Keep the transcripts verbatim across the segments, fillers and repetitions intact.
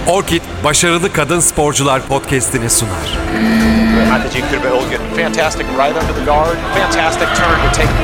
Orkid, Başarılı Kadın Sporcular podcast'ini sunar. Hatice Kübra-Ilgin, fantastic right under the guard, fantastic turn to take.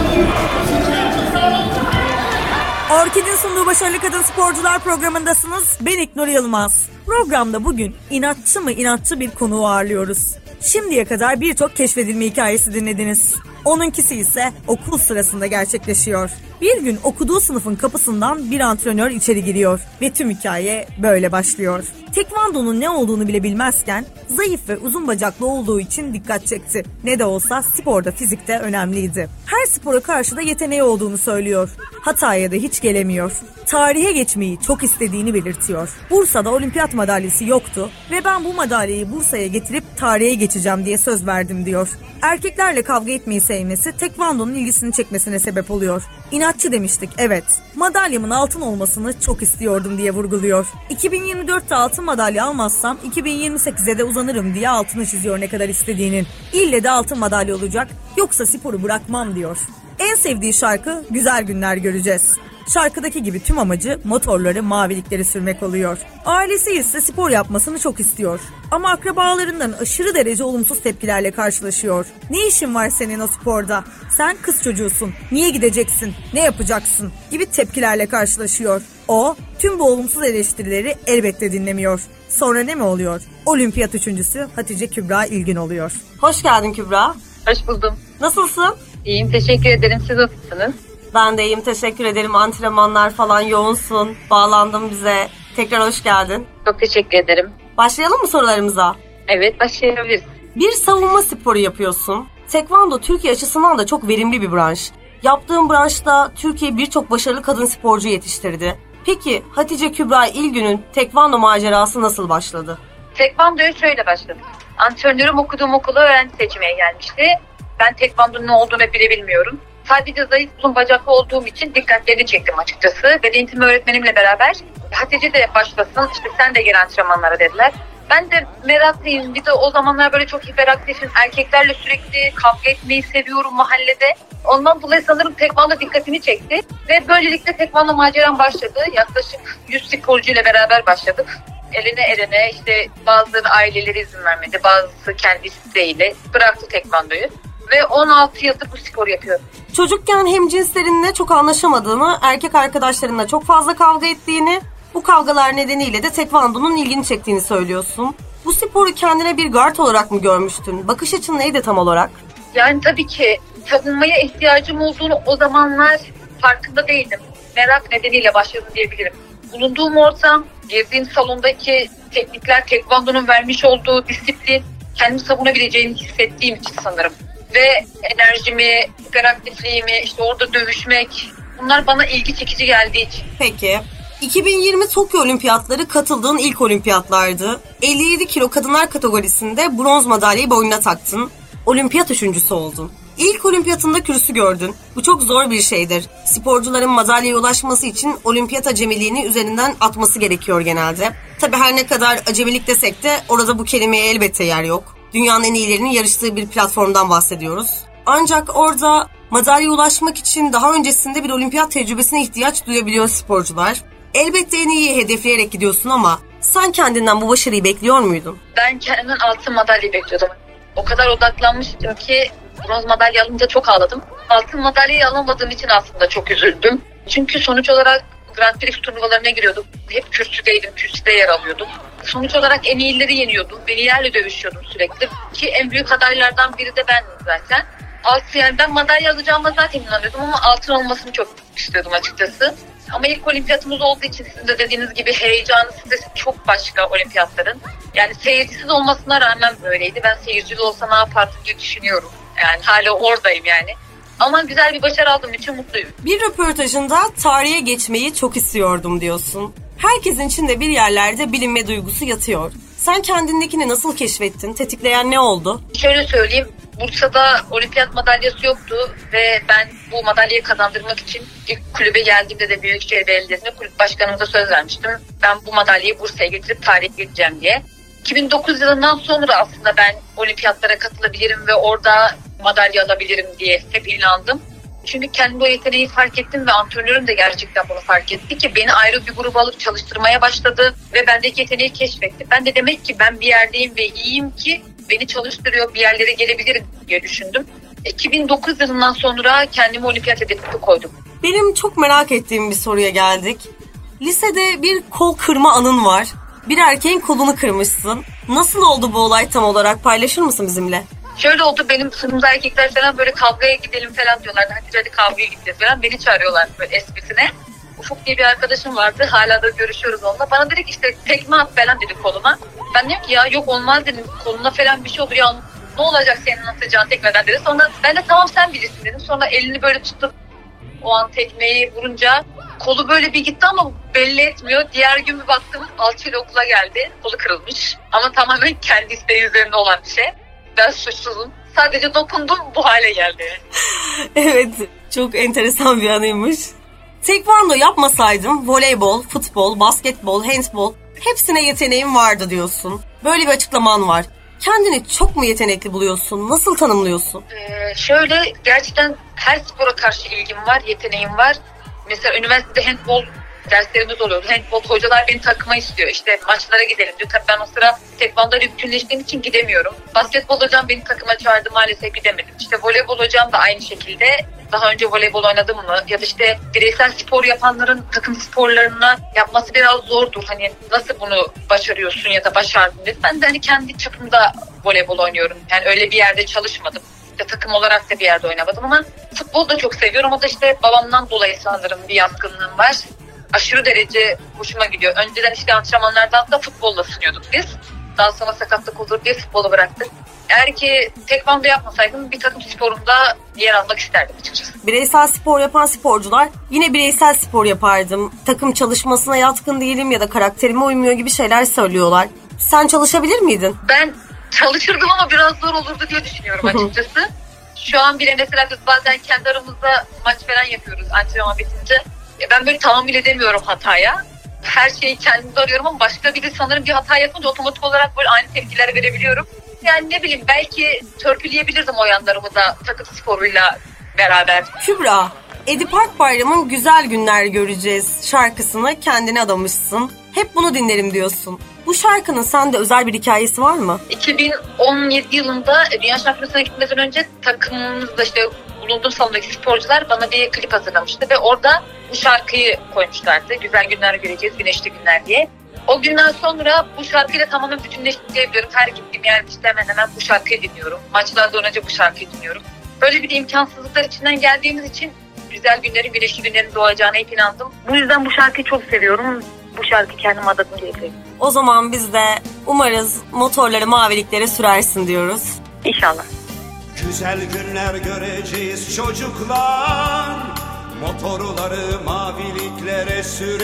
Orkid'in sunduğu Başarılı Kadın Sporcular programındasınız. Ben İknur Yılmaz. Programda bugün inatçı mı inatçı bir konuğu ağırlıyoruz. Şimdiye kadar birçok keşfedilme hikayesi dinlediniz. Onunkisi ise okul sırasında gerçekleşiyor. Bir gün okuduğu sınıfın kapısından bir antrenör içeri giriyor ve tüm hikaye böyle başlıyor. Tekvando'nun ne olduğunu bile bilmezken zayıf ve uzun bacaklı olduğu için dikkat çekti. Ne de olsa sporda fizikte önemliydi. Her spora karşı da yeteneği olduğunu söylüyor. Hatay'a da hiç gelemiyor. Tarihe geçmeyi çok istediğini belirtiyor. Bursa'da olimpiyat madalyası yoktu ve ben bu madalyayı Bursa'ya getirip tarihe geçeceğim diye söz verdim diyor. Erkeklerle kavga etmeyi sevmesi Tekvando'nun ilgisini çekmesine sebep oluyor. İnatçı demiştik, evet. Madalyamın altın olmasını çok istiyordum diye vurguluyor. iki bin yirmi dörtte altın madalya almazsam iki bin yirmi sekize de uzanırım diye altını çiziyor ne kadar istediğinin. İlle de altın madalya olacak, yoksa sporu bırakmam diyor. En sevdiği şarkı Güzel Günler Göreceğiz. Şarkıdaki gibi tüm amacı motorları, mavilikleri sürmek oluyor. Ailesi ise spor yapmasını çok istiyor. Ama akrabalarından aşırı derece olumsuz tepkilerle karşılaşıyor. Ne işin var senin o sporda? Sen kız çocuğusun. Niye gideceksin? Ne yapacaksın? Gibi tepkilerle karşılaşıyor. O tüm bu olumsuz eleştirileri elbette dinlemiyor. Sonra ne mi oluyor? Olimpiyat üçüncüsü Hatice Kübra-Ilgin oluyor. Hoş geldin Kübra. Hoş buldum. Nasılsın? İyiyim, teşekkür ederim. Siz nasılsınız? Ben de iyiyim, teşekkür ederim. Antrenmanlar falan yoğunsun. Bağlandın bize. Tekrar hoş geldin. Çok teşekkür ederim. Başlayalım mı sorularımıza? Evet, başlayabiliriz. Bir savunma sporu yapıyorsun. Tekvando Türkiye açısından da çok verimli bir branş. Yaptığın branşta Türkiye birçok başarılı kadın sporcu yetiştirdi. Peki Hatice Kübra-Ilgin'in Tekvando macerası nasıl başladı? Tekvando'ya şöyle başladım. Antrenörüm okuduğum okula öğrenci seçmeye gelmişti. Ben Tekvando'nun ne olduğunu bile bilmiyorum. Sadece zayıf uzun bacaklı olduğum için dikkatlerini çektim açıkçası. Beden eğitimi öğretmenimle beraber Hatice de başlasın, işte sen de gel antrenmanlara dediler. Ben de meraklıyım. Bir de o zamanlar böyle çok hiperaktifim. Erkeklerle sürekli kavga etmeyi seviyorum mahallede. Ondan dolayı sanırım Tekvando dikkatimi çekti. Ve böylelikle Tekvando maceram başladı. Yaklaşık yüz sporcuyla beraber başladık. Eline eline işte bazıları aileleri izin vermedi. Bazısı kendi isteğiyle bıraktı Tekvando'yu. Ve on altı yıldır bu sporu yapıyorum. Çocukken hemcinslerinle çok anlaşamadığını, erkek arkadaşlarınla çok fazla kavga ettiğini, bu kavgalar nedeniyle de Tekvando'nun ilgini çektiğini söylüyorsun. Bu sporu kendine bir guard olarak mı görmüştün? Bakış açın neydi tam olarak? Yani tabii ki savunmaya ihtiyacım olduğunu o zamanlar farkında değildim. Merak nedeniyle başladım diyebilirim. Bulunduğum ortam, girdiğim salondaki teknikler, Tekvando'nun vermiş olduğu disiplin, kendimi savunabileceğimi hissettiğim için sanırım. Ve enerjimi, hiperaktifliğimi, işte orada dövüşmek, bunlar bana ilgi çekici geldiği için. Peki. iki bin yirmi Tokyo Olimpiyatları katıldığın ilk olimpiyatlardı. elli yedi kilo kadınlar kategorisinde bronz madalyayı boynuna taktın. Olimpiyat üçüncüsü oldun. İlk olimpiyatında kürsü gördün. Bu çok zor bir şeydir. Sporcuların madalyaya ulaşması için olimpiyat acemiliğini üzerinden atması gerekiyor genelde. Tabii her ne kadar acemilik desek de orada bu kelimeye elbette yer yok. Dünyanın en iyilerinin yarıştığı bir platformdan bahsediyoruz. Ancak orada madalyaya ulaşmak için daha öncesinde bir olimpiyat tecrübesine ihtiyaç duyabiliyor sporcular. Elbette en iyi hedefleyerek gidiyorsun ama sen kendinden bu başarıyı bekliyor muydun? Ben kendimden altın madalya bekliyordum. O kadar odaklanmıştım ki bronz madalya alınca çok ağladım. Altın madalyayı alamadığım için aslında çok üzüldüm. Çünkü sonuç olarak Grand Prix turnuvalarına giriyordum. Hep kürsüdeydim, kürsüde yer alıyordum. Sonuç olarak en iyileri yeniyordum. En iyilerle dövüşüyordum sürekli. Ki en büyük adaylardan biri de bendim zaten. Altın, yani ben madalya alacağıma zaten inanıyordum ama altın olmasını çok istiyordum açıkçası. Ama ilk olimpiyatımız olduğu için sizin de dediğiniz gibi heyecanı, stresi çok başka olimpiyatların. Yani seyircisiz olmasına rağmen böyleydi. Ben seyircili olsa ne yapardım diye düşünüyorum. Yani hala oradayım yani. Ama güzel bir başarı aldığım için mutluyum. Bir röportajında tarihe geçmeyi çok istiyordum diyorsun. Herkesin içinde bir yerlerde bilinme duygusu yatıyor. Sen kendindekini nasıl keşfettin? Tetikleyen ne oldu? Şöyle söyleyeyim. Bursa'da olimpiyat madalyası yoktu ve ben bu madalyayı kazandırmak için ilk kulübe geldiğimde de Büyükşehir Belediyesi'ne kulüp başkanımıza söz vermiştim. Ben bu madalyayı Bursa'ya getirip tarihe geçeceğim diye. iki bin dokuz yılından sonra aslında ben olimpiyatlara katılabilirim ve orada madalya alabilirim diye hep inandım. Çünkü kendi o yeteneği fark ettim ve antrenörüm de gerçekten bunu fark etti ki beni ayrı bir gruba alıp çalıştırmaya başladı ve bendeki yeteneği keşfetti. Ben de demek ki ben bir yerdeyim ve iyiyim ki beni çalıştırıyor, bir yerlere gelebilirim diye düşündüm. iki bin dokuz yılından sonra kendime olimpiyat hedefi koydum. Benim çok merak ettiğim bir soruya geldik. Lisede bir kol kırma anın var. Bir erkeğin kolunu kırmışsın. Nasıl oldu bu olay tam olarak? Paylaşır mısın bizimle? Şöyle oldu, benim sınıfımda erkekler falan böyle kavgaya gidelim falan diyorlardı. Hadi hadi kavgaya gideceğiz falan. Beni çağırıyorlar böyle esprisine. Ufuk diye bir arkadaşım vardı. Hala da görüşüyoruz onunla. Bana dedi ki işte tekme at falan dedi koluma. Ben dedim ki ya yok olmaz dedim. Koluna falan bir şey olur ya. Ne olacak senin atacağın tekmeden dedi. Sonra ben de tamam sen bilirsin dedim. Sonra elini böyle tuttum. O an tekmeyi vurunca kolu böyle bir gitti ama belli etmiyor. Diğer gün bir baktım alçıyla okula geldi. Kolu kırılmış. Ama tamamen kendi isteği üzerinde olan bir şey. Ben suçsuzum. Sadece dokundum bu hale geldi. Evet, çok enteresan bir anıymış. Tekvando yapmasaydım voleybol, futbol, basketbol, handbol hepsine yeteneğim vardı diyorsun. Böyle bir açıklaman var. Kendini çok mu yetenekli buluyorsun? Nasıl tanımlıyorsun? Ee, şöyle gerçekten her spora karşı ilgim var, yeteneğim var. Mesela üniversitede handbol derslerimiz oluyordu. Handbol hocalar beni takıma istiyor. İşte maçlara gidelim diyor. Tabii ben o sıra tekvandoyla bütünleştiğim için gidemiyorum. Basketbol hocam beni takıma çağırdı, maalesef gidemedim. İşte voleybol hocam da aynı şekilde. Daha önce voleybol oynadım mı? Ya da işte bireysel spor yapanların takım sporlarına yapması biraz zordur. Hani nasıl bunu başarıyorsun ya da başardın dedi. Ben de hani kendi çapımda voleybol oynuyorum. Yani öyle bir yerde çalışmadım. İşte takım olarak da bir yerde oynamadım ama futbolu da çok seviyorum. O da işte babamdan dolayı sanırım bir yatkınlığım var. Aşırı derece hoşuma gidiyor. Önceden işte antrenmanlardan da futbolla sınıyorduk biz. Daha sonra sakatlık olur diye futbolu bıraktık. Eğer ki tekvando yapmasaydım bir takım sporunda yer almak isterdim açıkçası. Bireysel spor yapan sporcular yine bireysel spor yapardım. Takım çalışmasına yatkın değilim ya da karakterime uymuyor gibi şeyler söylüyorlar. Sen çalışabilir miydin? Ben çalışırdım ama biraz zor olurdu diye düşünüyorum açıkçası. Şu an bile mesela biz bazen kendi aramızda maç falan yapıyoruz antrenman bitince. Ben böyle tahammül edemiyorum hataya. Her şeyi kendimde arıyorum ama başka biri sanırım bir hata yapınca otomatik olarak böyle aynı tepkiler verebiliyorum. Yani ne bileyim belki törpüleyebilirdim o yanlarımı da takım sporuyla beraber. Kübra, Edip Akbayram'ın Güzel Günler Göreceğiz şarkısını kendine adamışsın. Hep bunu dinlerim diyorsun. Bu şarkının sende özel bir hikayesi var mı? iki bin on yedi yılında Dünya Şampiyonası'na gitmeden önce takımımızda işte bulunduğum salondaki sporcular bana bir klip hazırlamıştı ve orada bu şarkıyı koymuşlardı. Güzel günler göreceğiz, güneşli günler diye. O günden sonra bu şarkıyla tamamen bütünleştik diyebiliyorum. Her gittiğim yerde işte hemen hemen bu şarkıyı dinliyorum. Maçlardan önce bu şarkıyı dinliyorum. Böyle bir imkansızlıklar içinden geldiğimiz için güzel günlerin, güneşli günlerin doğacağına hep inandım. Bu yüzden bu şarkıyı çok seviyorum. Bu şarkıyı kendime adadım diyebilirim. O zaman biz de umarız motorları maviliklere sürersin diyoruz. İnşallah. Güzel günler göreceğiz çocuklar, motorları maviliklere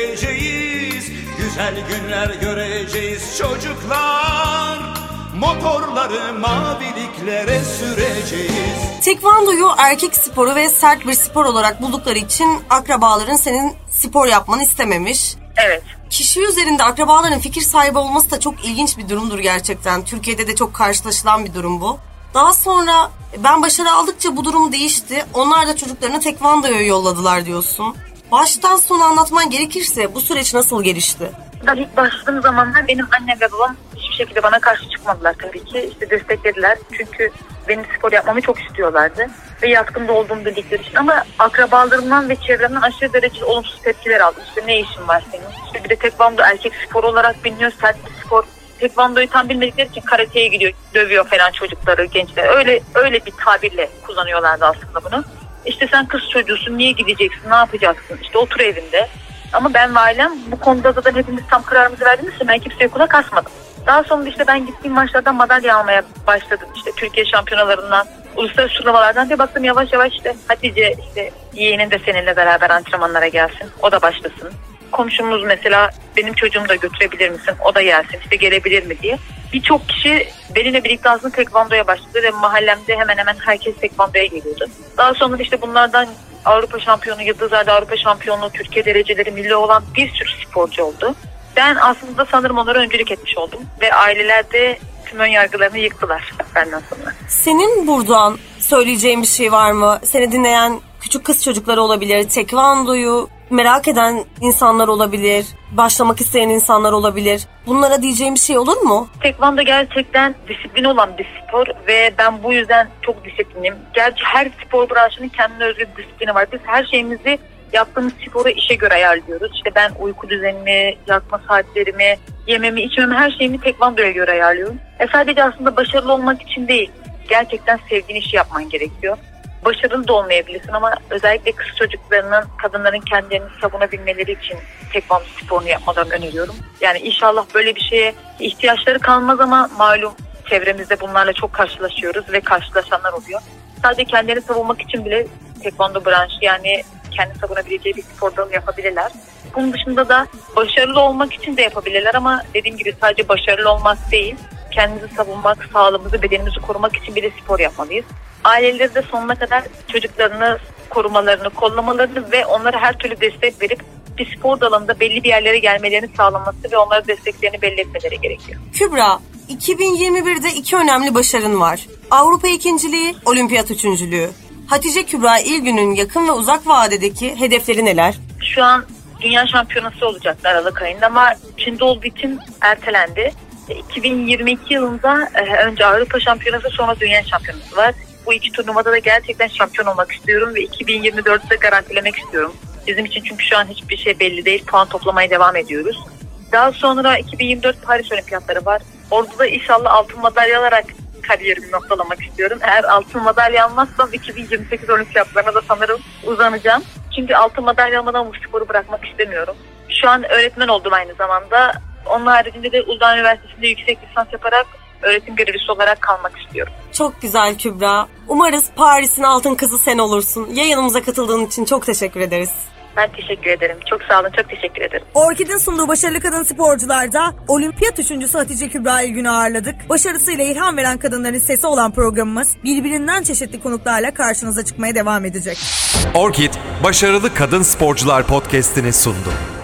süreceğiz. Güzel günler göreceğiz çocuklar, motorları maviliklere süreceğiz. Tekvandoyu erkek sporu ve sert bir spor olarak buldukları için akrabaların senin spor yapmanı istememiş. Evet. Kişi üzerinde akrabaların fikir sahibi olması da çok ilginç bir durumdur gerçekten. Türkiye'de de çok karşılaşılan bir durum bu. Daha sonra ben başarı aldıkça bu durum değişti. Onlar da çocuklarını tekvandoya yolladılar diyorsun. Baştan sona anlatman gerekirse bu süreç nasıl gelişti? Ben ilk başladığım zamanlar benim annem ve babam hiçbir şekilde bana karşı çıkmadılar tabii ki. İşte desteklediler. Çünkü benim spor yapmamı çok istiyorlardı. Ve yatkın da olduğumu bildikleri için. Ama akrabalarımdan ve çevremden aşırı derecede olumsuz tepkiler aldım. İşte ne işin var senin? İşte bir de tekvando erkek spor olarak biliniyor. Sert bir spor. Tekvandoyu tam bilmedikleri için karateye gidiyor, dövüyor falan çocukları, gençler. Öyle öyle bir tabirle kullanıyorlardı aslında bunu. İşte sen kız çocuğusun, niye gideceksin, ne yapacaksın? İşte otur evinde. Ama ben ve ailem bu konuda zaten hepimiz tam kararımızı verdiğimiz için ben kimseye kulak asmadım. Daha sonra işte ben gittiğim maçlardan madalya almaya başladım. İşte Türkiye şampiyonalarından, uluslararası turnuvalardan bir baktım yavaş yavaş işte Hatice işte yeğenin de seninle beraber antrenmanlara gelsin. O da başlasın. Komşumuz mesela benim çocuğumu da götürebilir misin? O da gelsin işte gelebilir mi diye. Birçok kişi benimle birlikte aslında tekvandoya başladı ve mahallemde hemen hemen herkes tekvandoya geliyordu. Daha sonra işte bunlardan Avrupa şampiyonu, Yıldızlar'da Avrupa şampiyonu, Türkiye dereceleri milli olan bir sürü sporcu oldu. Ben aslında sanırım onlara öncülük etmiş oldum ve aileler de tüm ön yargılarını yıktılar benden sonra. Senin buradan söyleyeceğin bir şey var mı? Seni dinleyen küçük kız çocukları olabilir, tekvandoyu merak eden insanlar olabilir, başlamak isteyen insanlar olabilir. Bunlara diyeceğim bir şey olur mu? Tekvando gerçekten disiplin olan bir spor ve ben bu yüzden çok disiplinliyim. Gerçi her spor branşının kendine özgü bir disiplini var. Biz her şeyimizi yaptığımız sporu işe göre ayarlıyoruz. İşte ben uyku düzenimi, yatma saatlerimi, yememi, içmemi, her şeyimi tekvandoya göre ayarlıyorum. E sadece aslında başarılı olmak için değil, gerçekten sevdiğin işi yapman gerekiyor. Başarılı da olmayabilirsin ama özellikle kız çocuklarının, kadınların kendilerini savunabilmeleri için tekvando sporunu yapmalarını öneriyorum. Yani inşallah böyle bir şeye ihtiyaçları kalmaz ama malum çevremizde bunlarla çok karşılaşıyoruz ve karşılaşanlar oluyor. Sadece kendilerini savunmak için bile tekvando branşı, yani kendi savunabileceği bir spor dalı yapabilirler. Bunun dışında da başarılı olmak için de yapabilirler ama dediğim gibi sadece başarılı olmak değil, kendimizi savunmak, sağlığımızı, bedenimizi korumak için bile spor yapmalıyız. Aileleri de sonuna kadar çocuklarını korumalarını, kollamalarını ve onlara her türlü destek verip bir spor dalında belli bir yerlere gelmelerini sağlaması ve onlara desteklerini belli etmeleri gerekiyor. Kübra, iki bin yirmi birde iki önemli başarın var. Avrupa ikinciliği, olimpiyat üçüncülüğü. Hatice Kübra İlgün'ün yakın ve uzak vadedeki hedefleri neler? Şu an dünya şampiyonası olacaktı Aralık ayında ama Çin'de olduğu için ertelendi. iki bin yirmi iki yılında önce Avrupa şampiyonası, sonra dünya şampiyonası var. Bu iki turnuvada da gerçekten şampiyon olmak istiyorum ve iki bin yirmi dörtte garantilemek istiyorum. Bizim için çünkü şu an hiçbir şey belli değil. Puan toplamaya devam ediyoruz. Daha sonra iki bin yirmi dört Paris Olimpiyatları var. Orada da inşallah altın madalya alarak kariyerimi noktalamak istiyorum. Eğer altın madalya almazsam iki bin yirmi sekiz Olimpiyatlarına da sanırım uzanacağım. Çünkü altın madalya almadan bu sporu bırakmak istemiyorum. Şu an öğretmen oldum aynı zamanda. Onun haricinde de Uludağ Üniversitesi'nde yüksek lisans yaparak öğretim görevlisi olarak kalmak istiyorum. Çok güzel Kübra. Umarız Paris'in altın kızı sen olursun. Yayınımıza katıldığın için çok teşekkür ederiz. Ben teşekkür ederim. Çok sağ olun. Çok teşekkür ederim. Orkid'in sunduğu başarılı kadın sporcularda olimpiyat üçüncüsü Hatice Kübra İlgün'ü ağırladık. Başarısıyla ilham veren kadınların sesi olan programımız birbirinden çeşitli konuklarla karşınıza çıkmaya devam edecek. Orkid, Başarılı Kadın Sporcular podcast'ini sundu.